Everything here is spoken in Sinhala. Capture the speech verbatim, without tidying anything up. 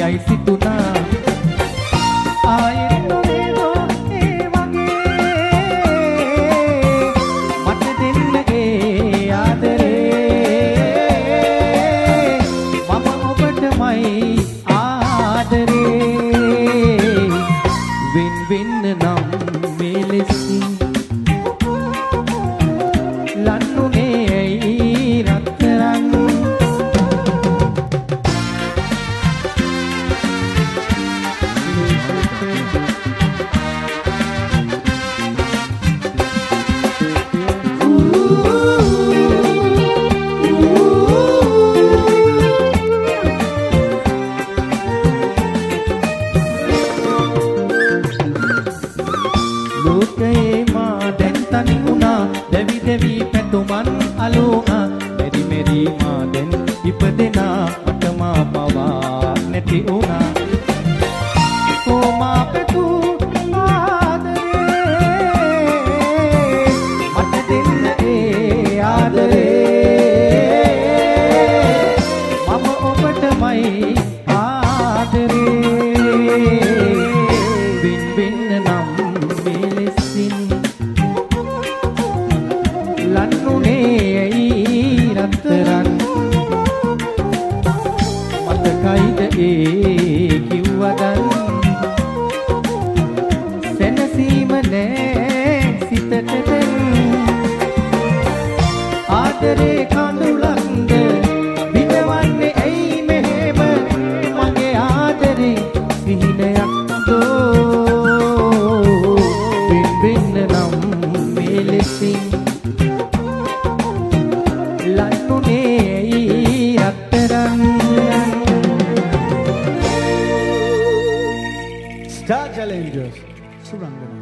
කියයි සිතුනා ආයෙත් නොවේදෝ ඒ වගේ මට දෙන්න ඒ ආදරේ මම ඔබටමයි ආදරේ වෙන් වෙන්න නම් මේ ලෙසින් ලන්නුනේ ඇයි රත්තරන් ලෝකයේ මා දැන් තනි වුණා දැවි දැවි පැතුමන් අලුණා මෙරි මෙරි මා දැන් ඉපදෙනා මට මා පවා නැති වුණා කොමා පැතු ආදරේ මට දෙන්න ඒ ආදරේ මම ඔබටමයි ආදරේ වින් වින් නම් ලන්නුනේ ඇයි රත්තරන් මතකයිද ඒ කිව්වදන් සැනසීම නෑ සිතට දැන් ආදරේ කඳුලක්ද විඳවන්නේ ඇයි මෙහෙම මගේ ආදරේ සිහිනයක් දෝ වින් වින් නම් මේ ලෙසින් Star Challengers Surangana